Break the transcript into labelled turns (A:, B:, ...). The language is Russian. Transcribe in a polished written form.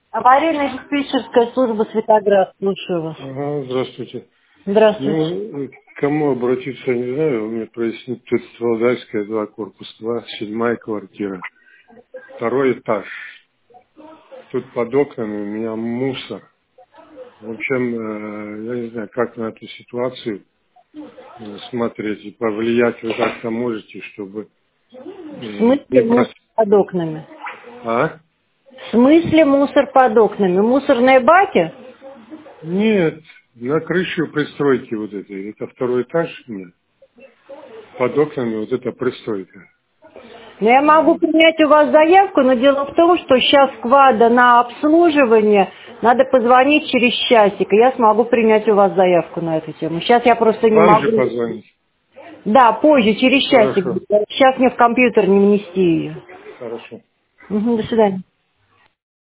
A: Аварийно-диспетчерская служба Светоград. Слушаю вас.
B: Ага, здравствуйте.
A: Здравствуйте.
B: Ну, к кому обратиться, я не знаю. Вы мне проясните. Тут Валдайская, 2, корпус 2, 7-я квартира. 2-й этаж. Тут под окнами у меня мусор. В общем, я не знаю, как на эту ситуацию смотреть и повлиять вы как-то можете, чтобы
A: В
B: не
A: смысле мусор
B: прос...
A: под окнами?
B: А?
A: В смысле мусор под окнами? Мусорные баки?
B: Нет, на крыше пристройки вот этой. Это 2-й этаж? Нет. Под окнами вот эта пристройка.
A: Ну, я могу принять у вас заявку, но дело в том, что сейчас квада на обслуживание, надо позвонить через часик, и я смогу принять у вас заявку на эту тему. Сейчас я просто не
B: Вам же
A: могу.
B: позвонить.
A: Да, позже, через часик.
B: Хорошо.
A: Сейчас мне в компьютер не внести ее.
B: Хорошо.
A: До свидания.